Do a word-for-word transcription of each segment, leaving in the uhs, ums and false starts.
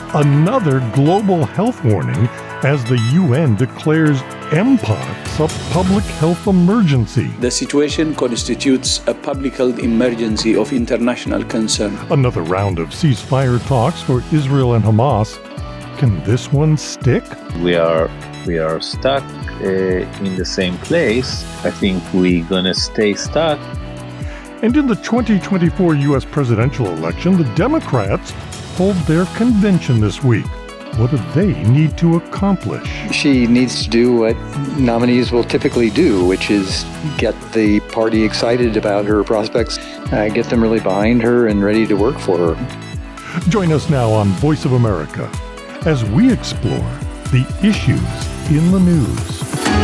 Another global health warning as the U N declares Mpox a public health emergency. The situation constitutes a public health emergency of international concern. Another round of ceasefire talks for Israel and Hamas. Can this one stick? We are we are stuck uh, in the same place. I think we're gonna stay stuck. And in the twenty twenty-four U S presidential election, the Democrats hold their convention this week. What do they need to accomplish? She needs to do what nominees will typically do, which is get the party excited about her prospects, uh, get them really behind her and ready to work for her. Join us now on Voice of America as we explore the issues in the news.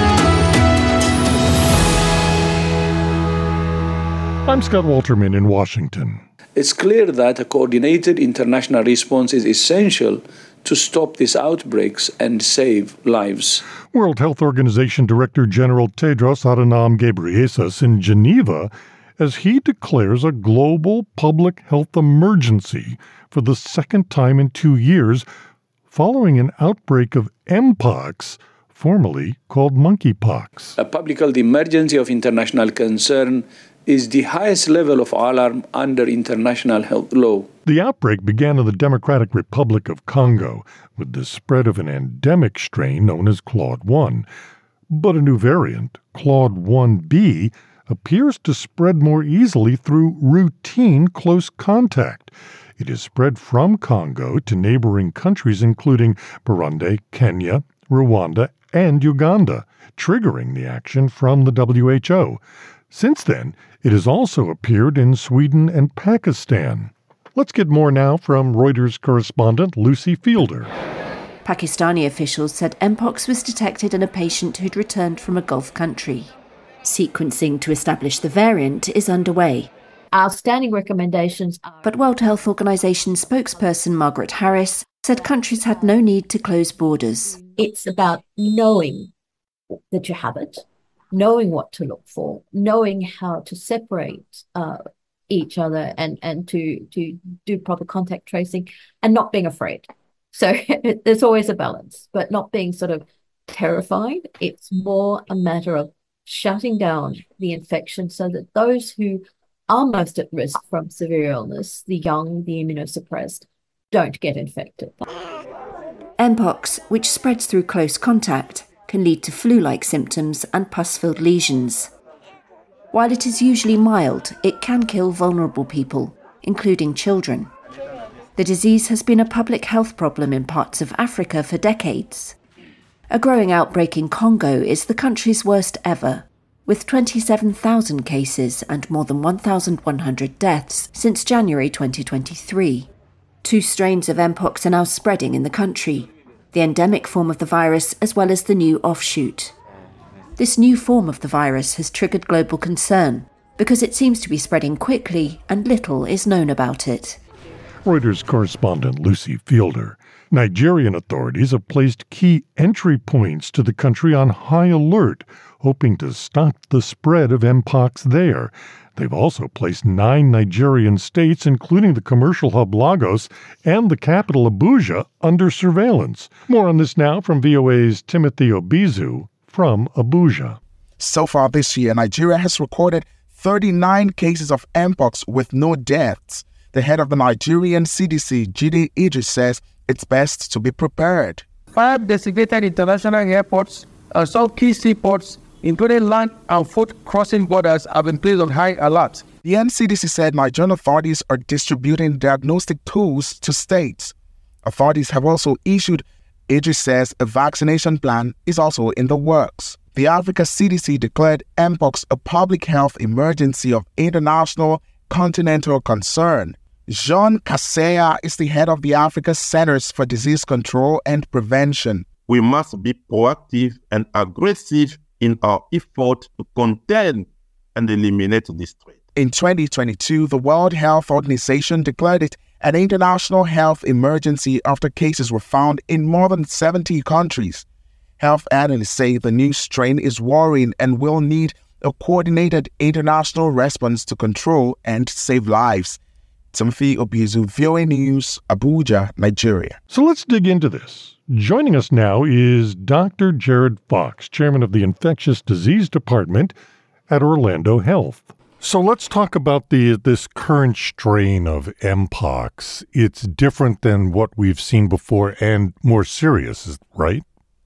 I'm Scott Walterman in Washington. It's clear that a coordinated international response is essential to stop these outbreaks and save lives. World Health Organization Director General Tedros Adhanom Ghebreyesus in Geneva as he declares a global public health emergency for the second time in two years following an outbreak of Mpox, formerly called monkeypox. A public health emergency of international concern is the highest level of alarm under international health law. The outbreak began in the Democratic Republic of Congo with the spread of an endemic strain known as Clade one. But a new variant, Clade one B, appears to spread more easily through routine close contact. It is spread from Congo to neighboring countries including Burundi, Kenya, Rwanda, and Uganda, triggering the action from the W H O. Since then, it has also appeared in Sweden and Pakistan. Let's get more now from Reuters correspondent Lucy Fielder. Pakistani officials said Mpox was detected in a patient who'd returned from a Gulf country. Sequencing to establish the variant is underway. Our standing recommendations are... But World Health Organization spokesperson Margaret Harris said countries had no need to close borders. It's about knowing that you have it, knowing what to look for, knowing how to separate uh, each other and, and to, to do proper contact tracing and not being afraid. So there's always a balance, but not being sort of terrified. It's more a matter of shutting down the infection so that those who are most at risk from severe illness, the young, the immunosuppressed, don't get infected. Mpox, which spreads through close contact, can lead to flu-like symptoms and pus-filled lesions. While it is usually mild, it can kill vulnerable people, including children. The disease has been a public health problem in parts of Africa for decades. A growing outbreak in Congo is the country's worst ever, with twenty-seven thousand cases and more than one thousand one hundred deaths since January twenty twenty-three. Two strains of Mpox are now spreading in the country, the endemic form of the virus as well as the new offshoot. This new form of the virus has triggered global concern because it seems to be spreading quickly and little is known about it. Reuters correspondent Lucy Fielder. Nigerian authorities have placed key entry points to the country on high alert, hoping to stop the spread of Mpox there. They've also placed nine Nigerian states, including the commercial hub Lagos and the capital Abuja, under surveillance. More on this now from V O A's Timothy Obizu from Abuja. So far this year, Nigeria has recorded thirty-nine cases of Mpox with no deaths. The head of the Nigerian C D C, Jide Idris, says it's best to be prepared. Five designated international airports and some key seaports, including land and foot crossing borders, have been placed on high alert. The N C D C said Nigerian authorities are distributing diagnostic tools to states. Authorities have also issued, Idris says, a vaccination plan is also in the works. The Africa C D C declared Mpox a public health emergency of international continental concern. Jean Kaseya is the head of the Africa Centers for Disease Control and Prevention. We must be proactive and aggressive in our effort to contain and eliminate this threat. In twenty twenty-two, the World Health Organization declared it an international health emergency after cases were found in more than seventy countries. Health analysts say the new strain is worrying and will need a coordinated international response to control and save lives. Timothy Obizu, V O A News, Abuja, Nigeria. So let's dig into this. Joining us now is Doctor Jared Fox, chairman of the Infectious Disease Department at Orlando Health. So let's talk about the this current strain of Mpox. It's different than what we've seen before and more serious, right?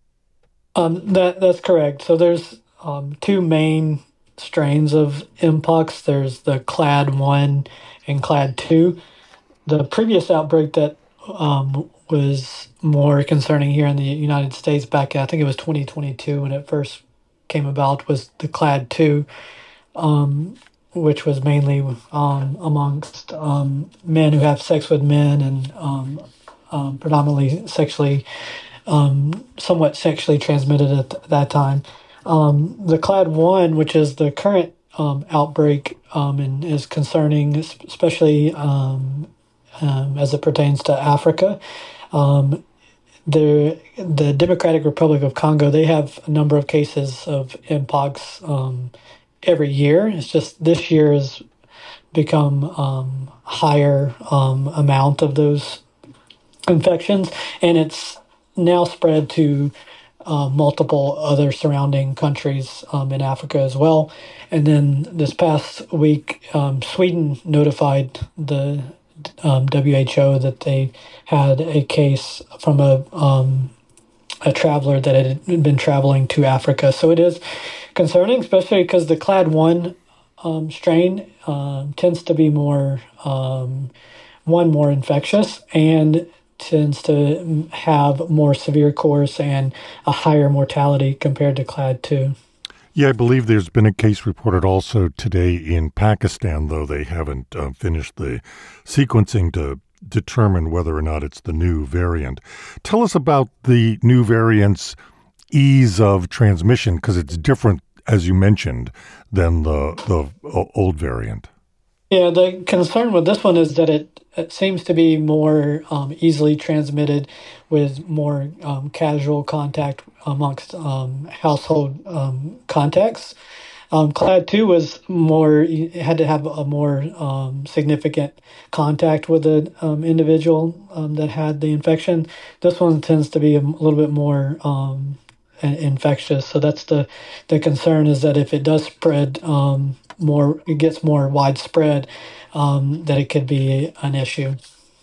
Um, that that's correct. So there's um, two main strains of Mpox. There's the clade one and clade two. The previous outbreak that um, was more concerning here in the United States back, I think it was twenty twenty-two when it first came about, was the clade two. Um, which was mainly um, amongst um, men who have sex with men and um, um, predominantly sexually, um, somewhat sexually transmitted at th- that time. Um, the clade one, which is the current um, outbreak um, and is concerning, especially um, um, as it pertains to Africa. Um, the, the Democratic Republic of Congo, they have a number of cases of Mpox um every year. It's just this year has become um, higher um, amount of those infections, and it's now spread to uh, multiple other surrounding countries um, in Africa as well. And then this past week, um, Sweden notified the um, W H O that they had a case from a um, a traveler that had been traveling to Africa. So it is concerning, especially because the clade one um, strain um, tends to be more, um, one, more infectious and tends to have more severe course and a higher mortality compared to clade two. Yeah, I believe there's been a case reported also today in Pakistan, though they haven't uh, finished the sequencing to determine whether or not it's the new variant. Tell us about the new variant's ease of transmission, because it's different, as you mentioned, than the the old variant. Yeah, the concern with this one is that it, it seems to be more um, easily transmitted with more um, casual contact amongst um, household um, contacts. Um, clade two was more, it had to have a more um, significant contact with the um, individual um, that had the infection. This one tends to be a little bit more um, infectious. So that's the, the concern, is that if it does spread um, more, it gets more widespread, um, that it could be an issue.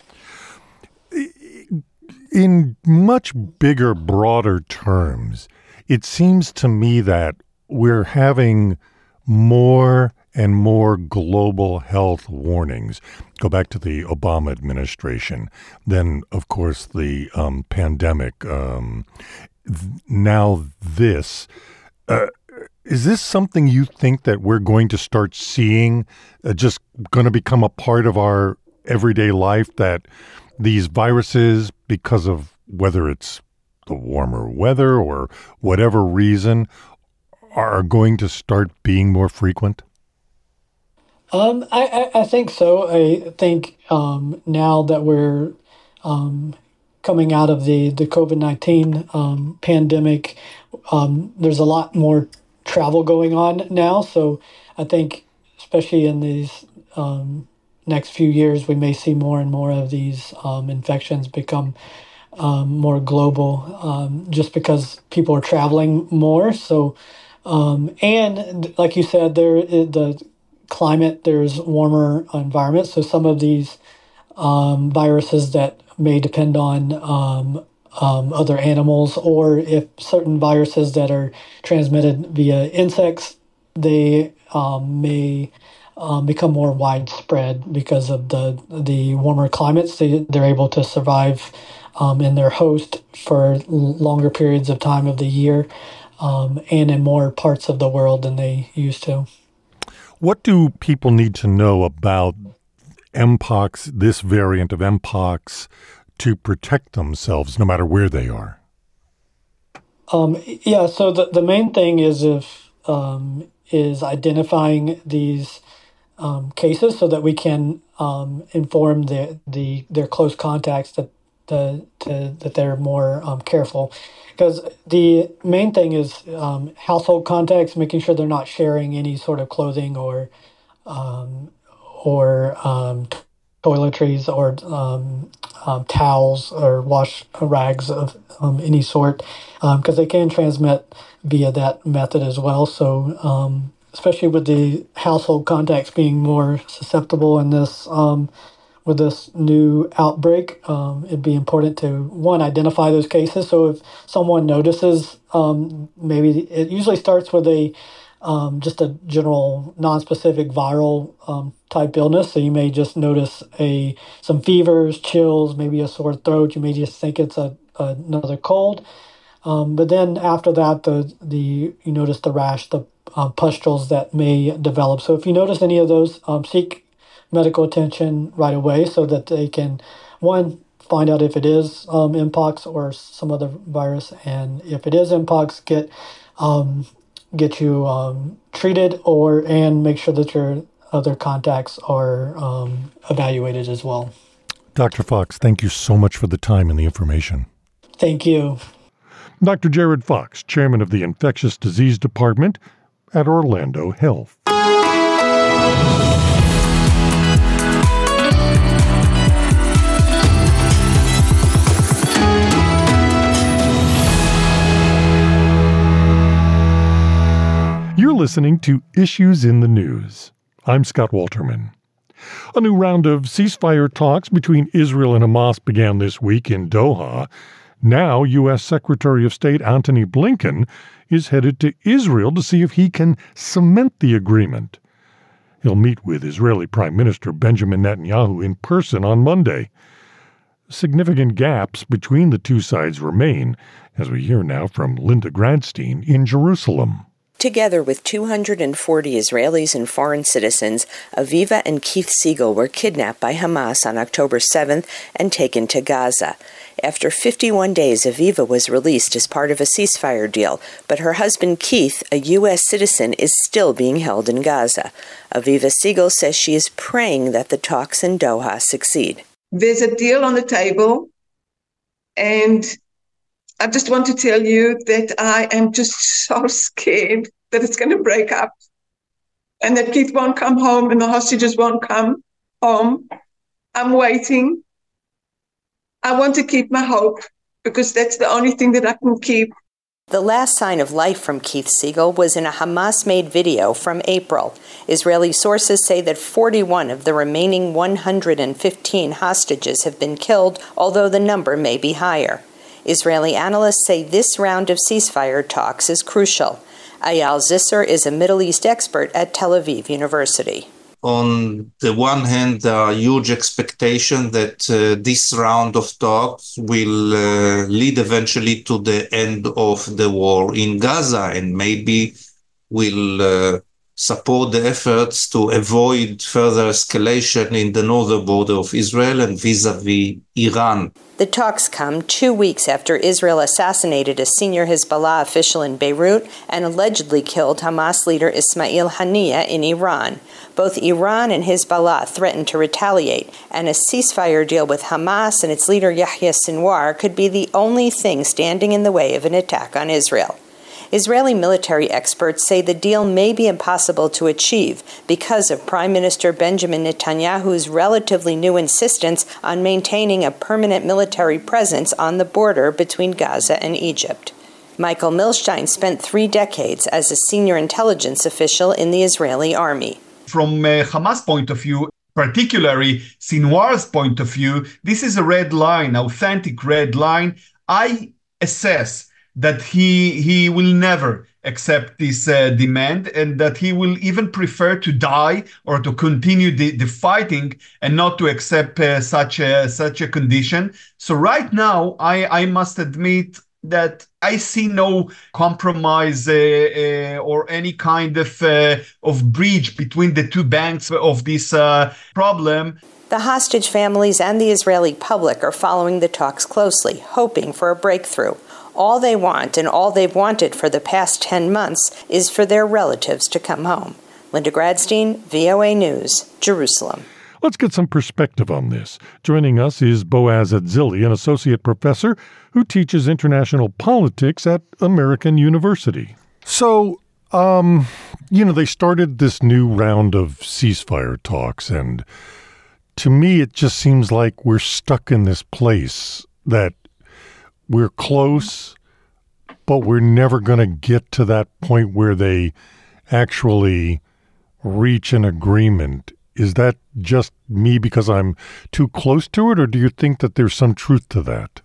In much bigger, broader terms, it seems to me that we're having more and more global health warnings. Go back to the Obama administration. Then, of course, the um, pandemic. Um, th- now this. Uh, is this something you think that we're going to start seeing, uh, just going to become a part of our everyday life, that these viruses, because of whether it's the warmer weather or whatever reason, are going to start being more frequent? Um, I, I, I think so. I think um, now that we're um, coming out of the, the COVID nineteen um, pandemic, um, there's a lot more travel going on now. So I think, especially in these um, next few years, we may see more and more of these um, infections become um, more global, um, just because people are traveling more. So Um, and like you said, there the climate, there's warmer environments. So some of these um, viruses that may depend on um, um, other animals, or if certain viruses that are transmitted via insects, they um, may um, become more widespread because of the the warmer climates. They, they're able to survive um, in their host for longer periods of time of the year. Um, and in more parts of the world than they used to. What do people need to know about Mpox, this variant of Mpox, to protect themselves no matter where they are? Um, yeah, so the, the main thing is if um, is identifying these um, cases so that we can um, inform the, the their close contacts that the to, that they're more um, careful. Because the main thing is um, household contacts, making sure they're not sharing any sort of clothing or um, or um, toiletries or um, um, towels or wash rags of um, any sort, because um, they can transmit via that method as well. So um, especially with the household contacts being more susceptible in this um, with this new outbreak, um, it'd be important to, one, identify those cases. So if someone notices, um, maybe it usually starts with a um, just a general non-specific viral um, type illness. So you may just notice a some fevers, chills, maybe a sore throat. You may just think it's a, another cold. Um, but then after that, the the you notice the rash, the uh, pustules that may develop. So if you notice any of those, um, seek medical attention right away so that they can, one, find out if it is um, Mpox or some other virus, and if it is Mpox, get um, get you um, treated or and make sure that your other contacts are um, evaluated as well. Doctor Fox, thank you so much for the time and the information. Thank you. Doctor Jared Fox, chairman of the Infectious Disease Department at Orlando Health. You're listening to Issues in the News. I'm Scott Walterman. A new round of ceasefire talks between Israel and Hamas began this week in Doha. Now, U S Secretary of State Antony Blinken is headed to Israel to see if he can cement the agreement. He'll meet with Israeli Prime Minister Benjamin Netanyahu in person on Monday. Significant gaps between the two sides remain, as we hear now from Linda Gradstein in Jerusalem. Together with two hundred forty Israelis and foreign citizens, Aviva and Keith Siegel were kidnapped by Hamas on October seventh and taken to Gaza. After fifty-one days, Aviva was released as part of a ceasefire deal, but her husband Keith, a U S citizen, is still being held in Gaza. Aviva Siegel says she is praying that the talks in Doha succeed. There's a deal on the table, and I just want to tell you that I am just so scared that it's going to break up and that Keith won't come home and the hostages won't come home. I'm waiting. I want to keep my hope because that's the only thing that I can keep. The last sign of life from Keith Siegel was in a Hamas-made video from April. Israeli sources say that forty-one of the remaining one hundred fifteen hostages have been killed, although the number may be higher. Israeli analysts say this round of ceasefire talks is crucial. Eyal Zisser is a Middle East expert at Tel Aviv University. On the one hand, there are huge expectations that uh, this round of talks will uh, lead eventually to the end of the war in Gaza and maybe will uh, support the efforts to avoid further escalation in the northern border of Israel and vis-a-vis Iran. The talks come two weeks after Israel assassinated a senior Hezbollah official in Beirut and allegedly killed Hamas leader Ismail Haniyeh in Iran. Both Iran and Hezbollah threatened to retaliate, and a ceasefire deal with Hamas and its leader Yahya Sinwar could be the only thing standing in the way of an attack on Israel. Israeli military experts say the deal may be impossible to achieve because of Prime Minister Benjamin Netanyahu's relatively new insistence on maintaining a permanent military presence on the border between Gaza and Egypt. Michael Milstein spent three decades as a senior intelligence official in the Israeli army. From uh, Hamas' point of view, particularly Sinwar's point of view, this is a red line, authentic red line. I assess that he he will never accept this uh, demand and that he will even prefer to die or to continue the, the fighting and not to accept uh, such a such a condition. So right now, I, I must admit that I see no compromise uh, uh, or any kind of uh, of bridge between the two banks of this uh, problem. The hostage families and the Israeli public are following the talks closely, hoping for a breakthrough. All they want, and all they've wanted for the past ten months, is for their relatives to come home. Linda Gradstein, V O A News, Jerusalem. Let's get some perspective on this. Joining us is Boaz Adzili, an associate professor who teaches international politics at American University. So, um, you know, they started this new round of ceasefire talks, and to me, it just seems like we're stuck in this place that we're close, but we're never going to get to that point where they actually reach an agreement. Is that just me because I'm too close to it, or do you think that there's some truth to that?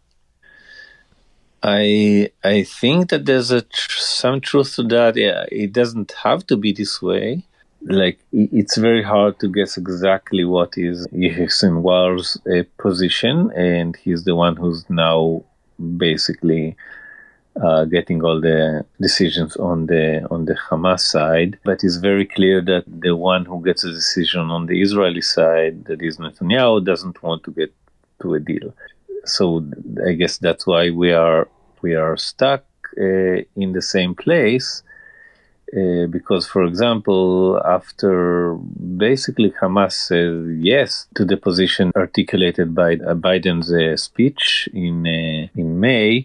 I I think that there's a tr- some truth to that. Yeah, it doesn't have to be this way. Like, it's very hard to guess exactly what is Yehia Sinwar's uh, position, and he's the one who's now basically uh, getting all the decisions on the on the Hamas side. But it's very clear that the one who gets a decision on the Israeli side, that is Netanyahu, doesn't want to get to a deal. So I guess that's why we are we are stuck uh, in the same place. Uh, because, for example, after basically Hamas says yes to the position articulated by uh, Biden's uh, speech in uh, in May,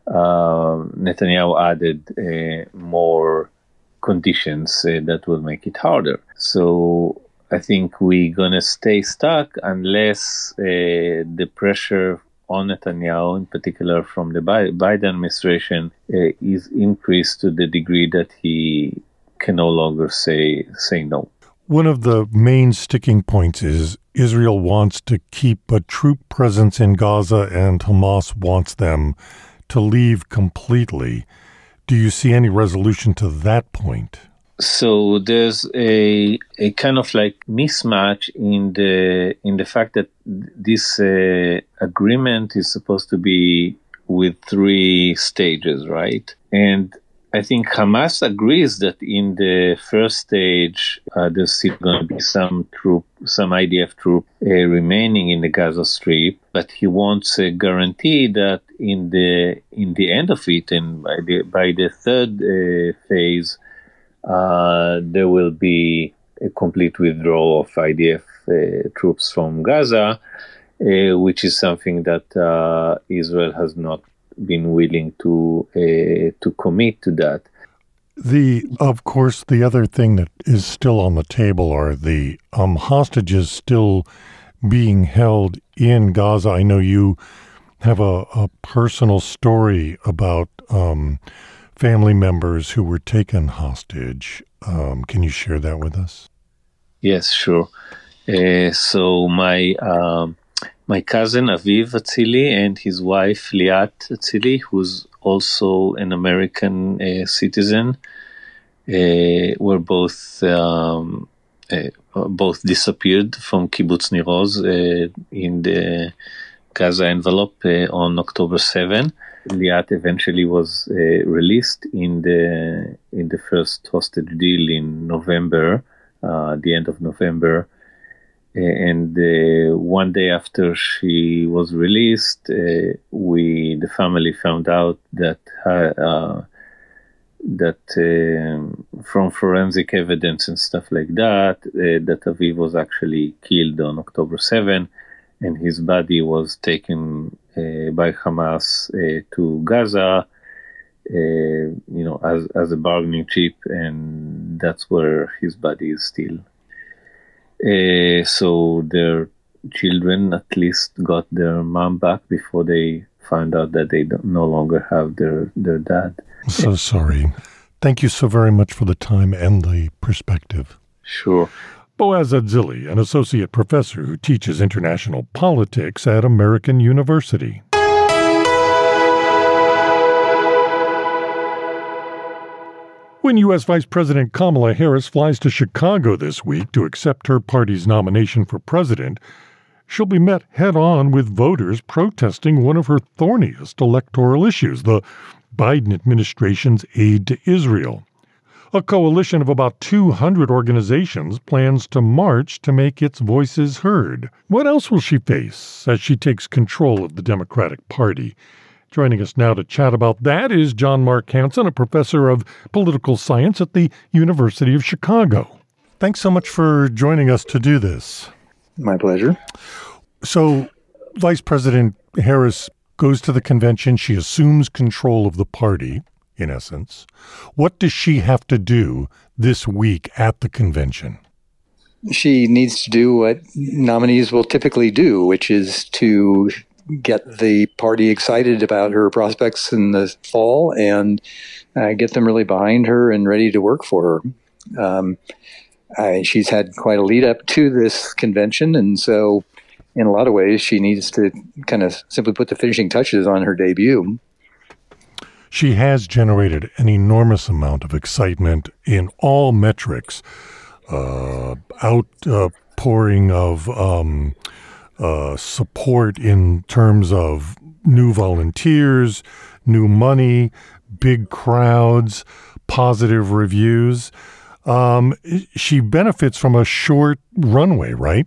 uh, Netanyahu added uh, more conditions uh, that will make it harder. So I think we're gonna stay stuck unless uh, the pressure on Netanyahu, in particular from the Biden administration, uh, is increased to the degree that he can no longer say say no. One of the main sticking points is Israel wants to keep a troop presence in Gaza and Hamas wants them to leave completely. Do you see any resolution to that point? So there's a a kind of like mismatch in the in the fact that this uh, agreement is supposed to be with three stages, right? And I think Hamas agrees that in the first stage uh, there's still going to be some troop, some I D F troop uh, remaining in the Gaza Strip, but he wants a guarantee that in the in the end of it, and by the by the third uh, phase. Uh, there will be a complete withdrawal of I D F uh, troops from Gaza, uh, which is something that uh, Israel has not been willing to uh, to commit to that. The, of course, the other thing that is still on the table are the um, hostages still being held in Gaza. I know you have a, a personal story about um, family members who were taken hostage. Um, can you share that with us? Yes, sure. Uh, so my um, my cousin Aviv Atzili and his wife Liat Atzili, who's also an American uh, citizen, uh, were both um, uh, both disappeared from Kibbutz Nir Oz uh, in the Gaza envelope uh, on October seventh. Liat eventually was uh, released in the in the first hostage deal in November, uh, the end of November, and uh, one day after she was released, uh, we the family found out that uh, that uh, from forensic evidence and stuff like that, uh, that Aviv was actually killed on October seventh, and his body was taken Uh, by Hamas uh, to Gaza, uh, you know, as as a bargaining chip, and that's where his body is still. Uh, so their children at least got their mom back before they found out that they don't, no longer have their their dad. So sorry. Thank you so very much for the time and the perspective. Sure. Boaz Atzili, an associate professor who teaches international politics at American University. When U S. Vice President Kamala Harris flies to Chicago this week to accept her party's nomination for president, she'll be met head-on with voters protesting one of her thorniest electoral issues, the Biden administration's aid to Israel. A coalition of about two hundred organizations plans to march to make its voices heard. What else will she face as she takes control of the Democratic Party? Joining us now to chat about that is John Mark Hansen, a professor of political science at the University of Chicago. Thanks so much for joining us to do this. My pleasure. So, Vice President Harris goes to the convention. She assumes control of the party, in essence. What does she have to do this week at the convention? she needs to do what nominees will typically do, which is to get the party excited about her prospects in the fall and uh, get them really behind her and ready to work for her. Um, uh, she's had quite a lead up to this convention, and so in a lot of ways she needs to kind of simply put the finishing touches on her debut. She has generated an enormous amount of excitement in all metrics, uh, outpouring uh, of um, uh, support in terms of new volunteers, new money, big crowds, positive reviews. Um, she benefits from a short runway, right?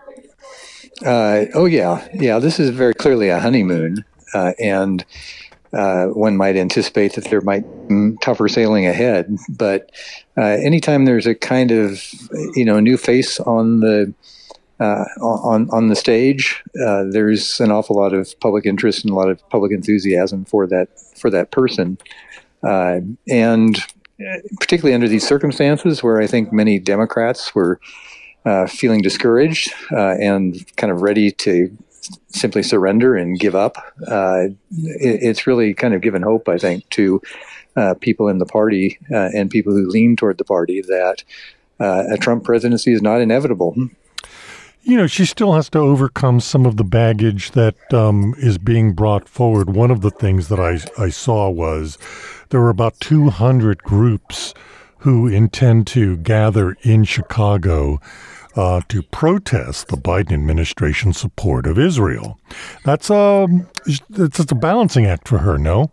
Uh, oh, yeah. Yeah, this is very clearly a honeymoon, uh, and Uh, one might anticipate that there might be tougher sailing ahead, but uh, anytime there's a kind of, you know, new face on the uh, on on the stage, uh, there's an awful lot of public interest and a lot of public enthusiasm for that for that person, uh, and particularly under these circumstances, where I think many Democrats were uh, feeling discouraged uh, and kind of ready to simply surrender and give up. Uh, it, it's really kind of given hope, I think, to uh, people in the party uh, and people who lean toward the party that uh, a Trump presidency is not inevitable. You know, she still has to overcome some of the baggage that um, is being brought forward. One of the things that I, I saw was there were about two hundred groups who intend to gather in Chicago Uh, to protest the Biden administration's support of Israel. That's a, it's just a balancing act for her, no?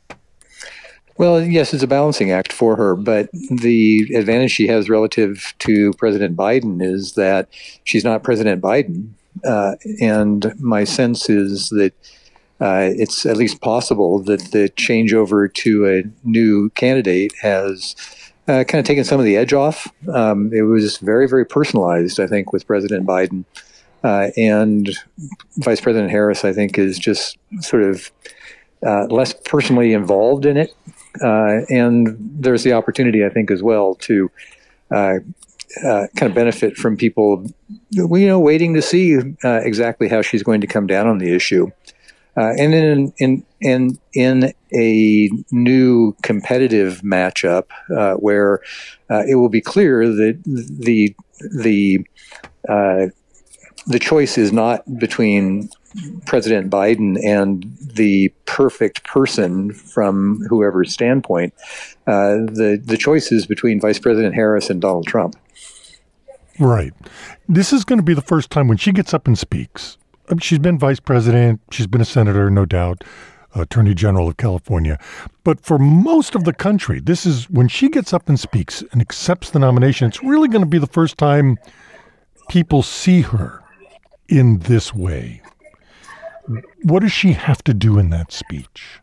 Well, yes, it's a balancing act for her, but the advantage she has relative to President Biden is that she's not President Biden. Uh, and my sense is that uh, it's at least possible that the changeover to a new candidate has Uh, kind of taken some of the edge off. Um, it was very, very personalized, I think, with President Biden. Uh, and Vice President Harris, I think, is just sort of uh, less personally involved in it. Uh, and there's the opportunity, I think, as well to uh, uh, kind of benefit from people, you know, waiting to see uh, exactly how she's going to come down on the issue. Uh, and in in in in a new competitive matchup uh, where uh, it will be clear that the the uh, the choice is not between President Biden and the perfect person from whoever's standpoint. Uh, the the choice is between Vice President Harris and Donald Trump. Right. This is going to be the first time when she gets up and speaks. She's been vice president. She's been a senator, no doubt, attorney general of California. But for most of the country, this is when she gets up and speaks and accepts the nomination, it's really going to be the first time people see her in this way. What does she have to do in that speech?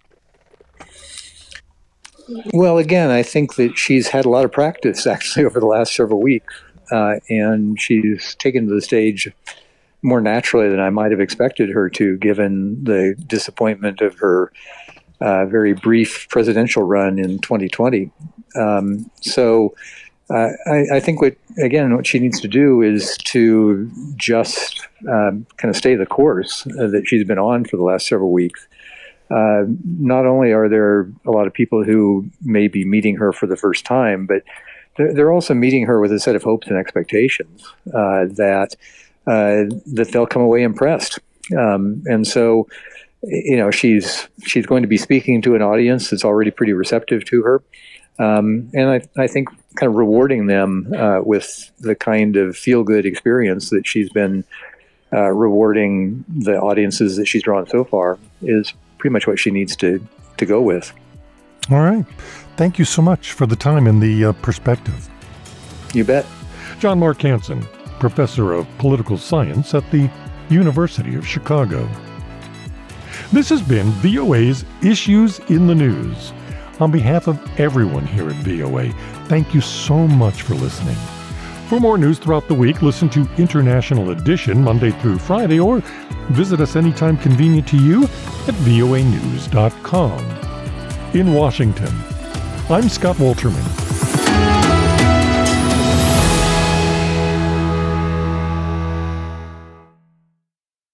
Well, again, I think that she's had a lot of practice actually over the last several weeks, uh, and she's taken to the stage more naturally than I might have expected her to, given the disappointment of her uh, very brief presidential run in twenty twenty. Um, so uh, I, I think what, again, what she needs to do is to just um, kind of stay the course uh, that she's been on for the last several weeks. Uh, not only are there a lot of people who may be meeting her for the first time, but they're, they're also meeting her with a set of hopes and expectations uh, that Uh, that they'll come away impressed. Um, and so, you know, she's she's going to be speaking to an audience that's already pretty receptive to her. Um, and I, I think kind of rewarding them uh, with the kind of feel-good experience that she's been uh, rewarding the audiences that she's drawn so far is pretty much what she needs to, to go with. All right. Thank you so much for the time and the uh, perspective. You bet. John Mark Hansen, professor of political science at the University of Chicago. This has been V O A's Issues in the News. On behalf of everyone here at V O A, thank you so much for listening. For more news throughout the week, listen to International Edition Monday through Friday, or visit us anytime convenient to you at V O A news dot com. In Washington, I'm Scott Wolterman.